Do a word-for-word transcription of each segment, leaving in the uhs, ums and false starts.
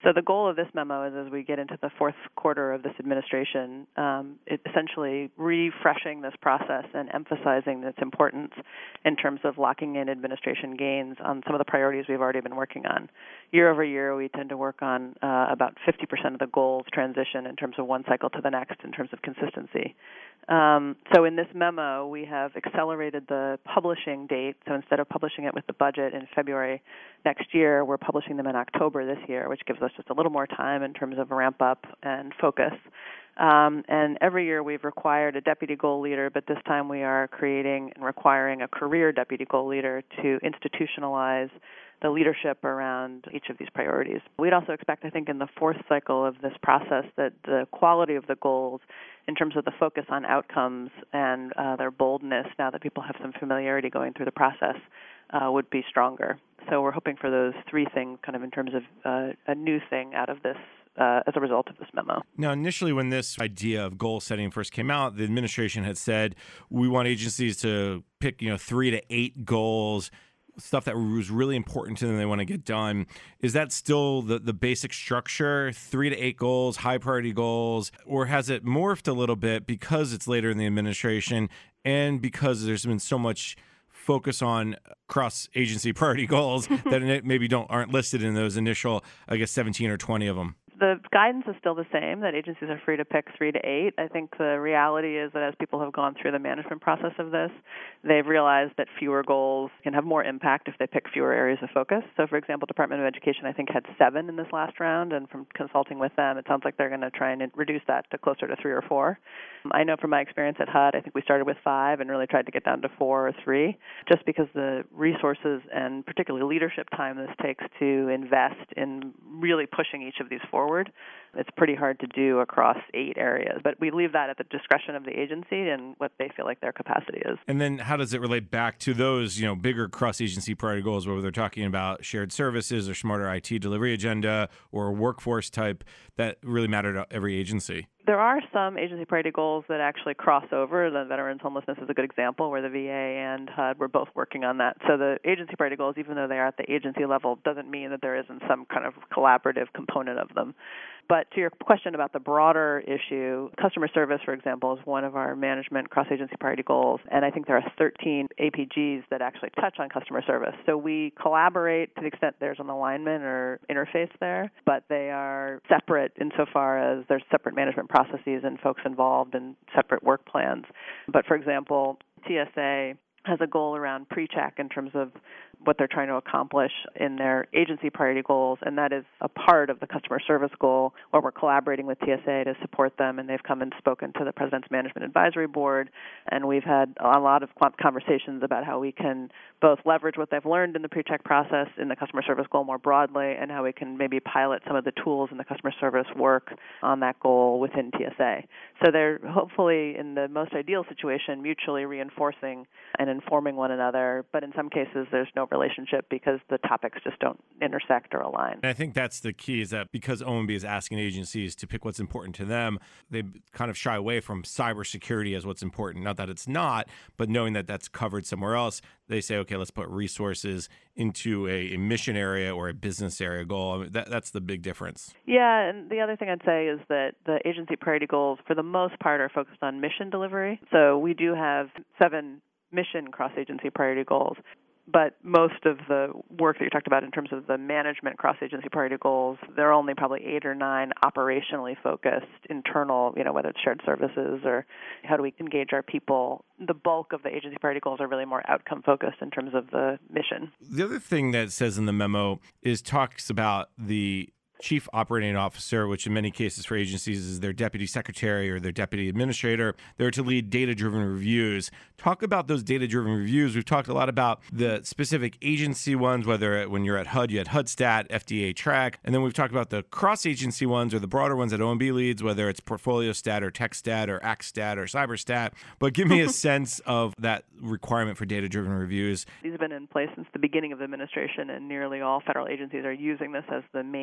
So the goal of this memo is, as we get into the fourth quarter of this administration, um, it essentially refreshing this process and emphasizing its importance in terms of locking in administration gains on some of the priorities we've already been working on. Year over year, we tend to work on uh, about fifty percent of the goals transition in terms of one cycle to the next in terms of consistency. Um, so in this memo, we have accelerated the publishing date. So instead of publishing it with the budget in February next year, we're publishing them in October this year, which gives us just a little more time in terms of ramp up and focus. Um, and every year we've required a deputy goal leader, but this time we are creating and requiring a career deputy goal leader to institutionalize the leadership around each of these priorities. We'd also expect, I think, in the fourth cycle of this process that the quality of the goals in terms of the focus on outcomes and uh, their boldness, now that people have some familiarity going through the process, uh, would be stronger. So we're hoping for those three things kind of in terms of uh, a new thing out of this Uh, as a result of this memo. Now, initially when this idea of goal setting first came out, the administration had said, we want agencies to pick, you know, three to eight goals, stuff that was really important to them they want to get done. Is that still the, the basic structure, three to eight goals, high priority goals, or has it morphed a little bit because it's later in the administration and because there's been so much focus on cross-agency priority goals that maybe don't aren't listed in those initial, I guess, seventeen or twenty of them? The guidance is still the same, that agencies are free to pick three to eight. I think the reality is that as people have gone through the management process of this, they've realized that fewer goals can have more impact if they pick fewer areas of focus. So, for example, Department of Education, I think, had seven in this last round, and from consulting with them, it sounds like they're going to try and reduce that to closer to three or four. I know from my experience at H U D, I think we started with five and really tried to get down to four or three, just because the resources and particularly leadership time this takes to invest in really pushing each of these forward. It's pretty hard to do across eight areas, but we leave that at the discretion of the agency and what they feel like their capacity is. And then how does it relate back to those, you know, bigger cross-agency priority goals, whether they're talking about shared services or smarter I T delivery agenda or workforce type that really matter to every agency? There are some agency priority goals that actually cross over. The veterans homelessness is a good example where the V A and H U D were both working on that. So the agency priority goals, even though they are at the agency level, doesn't mean that there isn't some kind of collaborative component of them. But to your question about the broader issue, customer service, for example, is one of our management cross-agency priority goals, and I think there are thirteen A P Gs that actually touch on customer service. So we collaborate to the extent there's an alignment or interface there, but they are separate insofar as there's separate management processes and folks involved in separate work plans. But, for example, T S A has a goal around pre-check in terms of what they're trying to accomplish in their agency priority goals, and that is a part of the customer service goal where we're collaborating with T S A to support them, and they've come and spoken to the President's Management Advisory Board, and we've had a lot of conversations about how we can both leverage what they've learned in the pre-check process in the customer service goal more broadly, and how we can maybe pilot some of the tools in the customer service work on that goal within T S A. So they're hopefully, in the most ideal situation, mutually reinforcing and informing one another, but in some cases there's no relationship because the topics just don't intersect or align. And I think that's the key, is that because O M B is asking agencies to pick what's important to them, they kind of shy away from cybersecurity as what's important. Not that it's not, but knowing that that's covered somewhere else, they say, okay, let's put resources into a, a mission area or a business area goal. I mean, that, that's the big difference. Yeah, and the other thing I'd say is that the agency priority goals, for the most part, are focused on mission delivery. So we do have seven mission cross-agency priority goals. But most of the work that you talked about in terms of the management cross-agency priority goals, there are only probably eight or nine operationally focused internal, you know, whether it's shared services or how do we engage our people. The bulk of the agency priority goals are really more outcome-focused in terms of the mission. The other thing that it says in the memo is talks about the chief operating officer, which in many cases for agencies is their deputy secretary or their deputy administrator. They're to lead data-driven reviews. Talk about those data-driven reviews. We've talked a lot about the specific agency ones, whether when you're at H U D, you had H U D Stat, F D A Track, and then we've talked about the cross-agency ones or the broader ones that O M B leads, whether it's Portfolio Stat or Tech Stat or Act Stat or Cyber Stat. But give me a sense of that requirement for data-driven reviews. These have been in place since the beginning of the administration, and nearly all federal agencies are using this as the main tool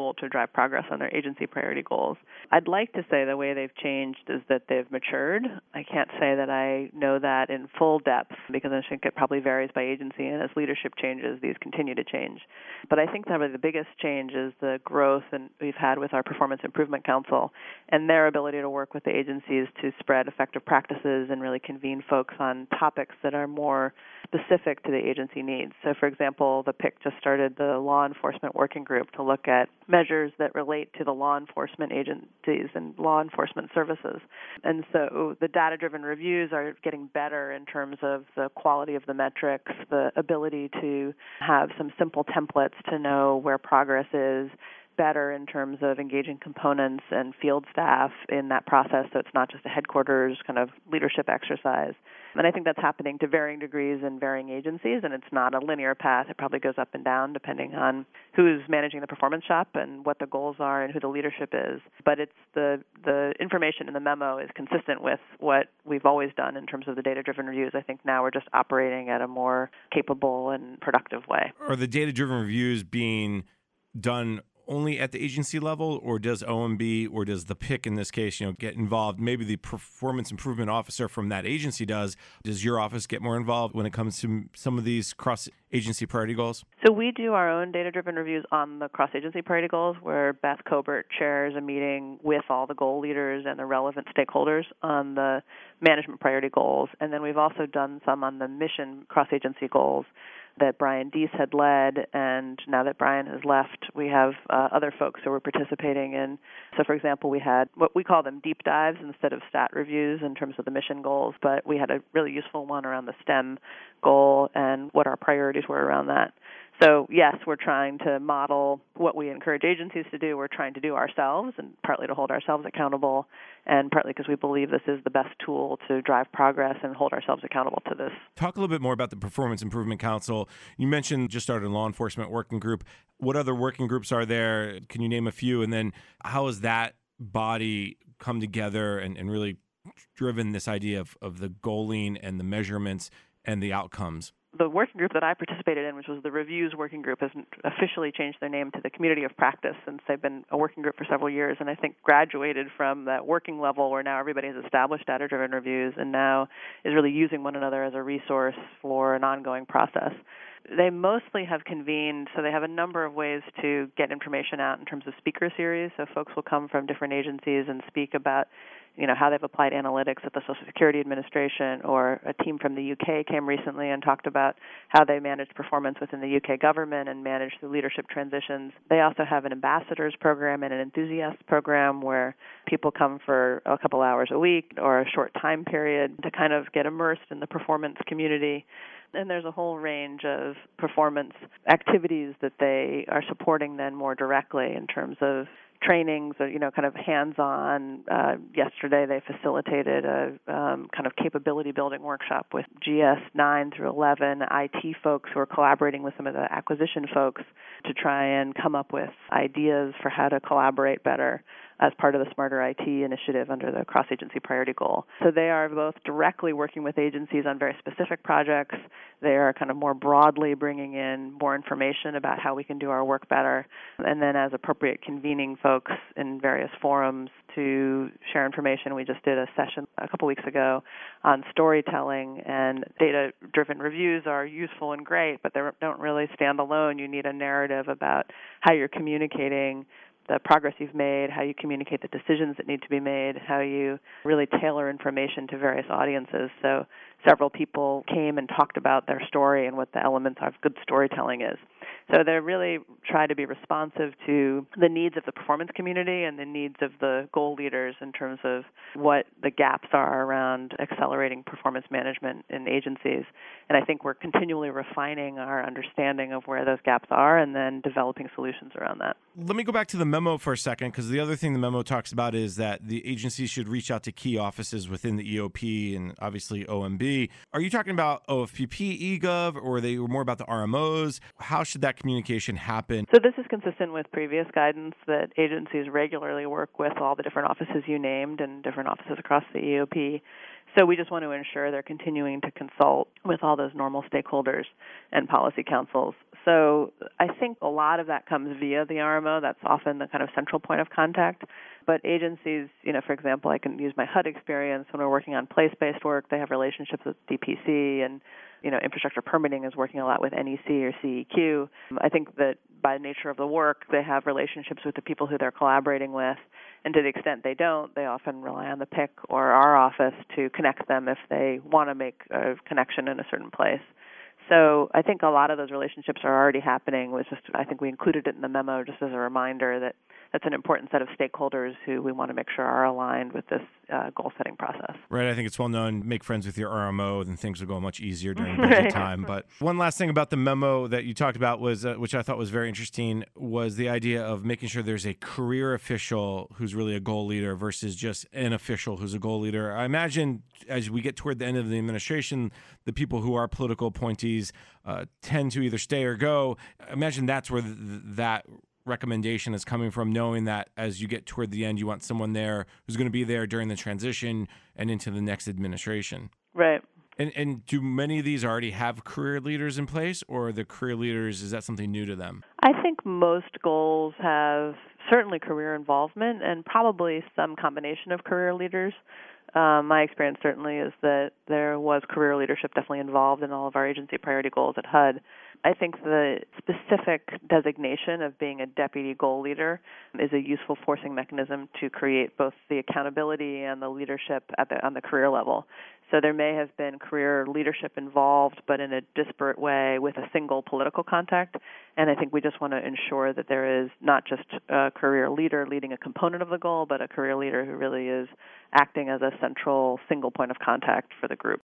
tool to drive progress on their agency priority goals. I'd like to say the way they've changed is that they've matured. I can't say that I know that in full depth because I think it probably varies by agency, and as leadership changes, these continue to change. But I think probably the biggest change is the growth and we've had with our Performance Improvement Council and their ability to work with the agencies to spread effective practices and really convene folks on topics that are more specific to the agency needs. So, for example, the P I C just started the Law Enforcement Working Group to look at measures that relate to the law enforcement agencies and law enforcement services. And so the data-driven reviews are getting better in terms of the quality of the metrics, the ability to have some simple templates to know where progress is, better in terms of engaging components and field staff in that process, so it's not just a headquarters kind of leadership exercise. And I think that's happening to varying degrees in varying agencies, and it's not a linear path. It probably goes up and down depending on who's managing the performance shop and what the goals are and who the leadership is. But it's the, the information in the memo is consistent with what we've always done in terms of the data-driven reviews. I think now we're just operating at a more capable and productive way. Are the data-driven reviews being done only at the agency level, or does O M B or does the P I C in this case, you know, get involved? Maybe the performance improvement officer from that agency does. Does your office get more involved when it comes to some of these cross-agency priority goals? So we do our own data-driven reviews on the cross-agency priority goals, where Beth Cobert chairs a meeting with all the goal leaders and the relevant stakeholders on the management priority goals. And then we've also done some on the mission cross-agency goals that Brian Deese had led, and now that Brian has left, we have uh, other folks who were participating in. So, for example, we had what we call them deep dives instead of stat reviews in terms of the mission goals, but we had a really useful one around the STEM goal and what our priorities were around that. So, yes, we're trying to model what we encourage agencies to do. We're trying to do ourselves, and partly to hold ourselves accountable, and partly because we believe this is the best tool to drive progress and hold ourselves accountable to this. Talk a little bit more about the Performance Improvement Council. You mentioned just started a law enforcement working group. What other working groups are there? Can you name a few? And then how has that body come together and, and really driven this idea of, of the goaling and the measurements and the outcomes? The working group that I participated in, which was the Reviews Working Group, has officially changed their name to the Community of Practice since they've been a working group for several years, and I think graduated from that working level where now everybody has established data-driven reviews and now is really using one another as a resource for an ongoing process. They mostly have convened, so they have a number of ways to get information out in terms of speaker series. So folks will come from different agencies and speak about, you know, how they've applied analytics at the Social Security Administration, or a team from the U K came recently and talked about how they managed performance within the U K government and managed the leadership transitions. They also have an ambassadors program and an enthusiast program where people come for a couple hours a week or a short time period to kind of get immersed in the performance community. And there's a whole range of performance activities that they are supporting then more directly in terms of trainings, or, you know, kind of hands-on. Uh, yesterday they facilitated a um, kind of capability building workshop with G S nine through eleven I T folks who are collaborating with some of the acquisition folks to try and come up with ideas for how to collaborate better as part of the Smarter I T initiative under the cross-agency priority goal. So they are both directly working with agencies on very specific projects. They are kind of more broadly bringing in more information about how we can do our work better, and then as appropriate convening folks in various forums to share information. We just did a session a couple weeks ago on storytelling, and data-driven reviews are useful and great, but they don't really stand alone. You need a narrative about how you're communicating the progress you've made, how you communicate the decisions that need to be made, how you really tailor information to various audiences. So several people came and talked about their story and what the elements of good storytelling is. So they really try to be responsive to the needs of the performance community and the needs of the goal leaders in terms of what the gaps are around accelerating performance management in agencies. And I think we're continually refining our understanding of where those gaps are and then developing solutions around that. Let me go back to the memo for a second, because the other thing the memo talks about is that the agency should reach out to key offices within the E O P and obviously O M B. Are you talking about O F P P, eGov, or are they more about the R M Os? How should that communication happen? So this is consistent with previous guidance that agencies regularly work with all the different offices you named and different offices across the E O P. So we just want to ensure they're continuing to consult with all those normal stakeholders and policy councils. So I think a lot of that comes via the R M O. That's often the kind of central point of contact. But agencies, you know, for example, I can use my H U D experience. When we're working on place-based work, they have relationships with D P C, and, you know, infrastructure permitting is working a lot with N E C or C E Q. I think that by nature of the work, they have relationships with the people who they're collaborating with. And to the extent they don't, they often rely on the P I C or our office to connect them if they want to make a connection in a certain place. So I think a lot of those relationships are already happening. It was just, I think we included it in the memo just as a reminder that that's an important set of stakeholders who we want to make sure are aligned with this uh, goal-setting process. Right. I think it's well known, make friends with your R M O, then things will go much easier during budget Right. time. But one last thing about the memo that you talked about was, uh, which I thought was very interesting, was the idea of making sure there's a career official who's really a goal leader versus just an official who's a goal leader. I imagine as we get toward the end of the administration, the people who are political appointees uh, tend to either stay or go. I imagine that's where th- that recommendation is coming from, knowing that as you get toward the end, you want someone there who's going to be there during the transition and into the next administration. Right. And and do many of these already have career leaders in place, or the career leaders, is that something new to them? I think most goals have certainly career involvement and probably some combination of career leaders. Um, my experience certainly is that there was career leadership definitely involved in all of our agency priority goals at H U D. I think the specific designation of being a deputy goal leader is a useful forcing mechanism to create both the accountability and the leadership at the, on the career level. So there may have been career leadership involved, but in a disparate way with a single political contact. And I think we just want to ensure that there is not just a career leader leading a component of the goal, but a career leader who really is acting as a central single point of contact for the group.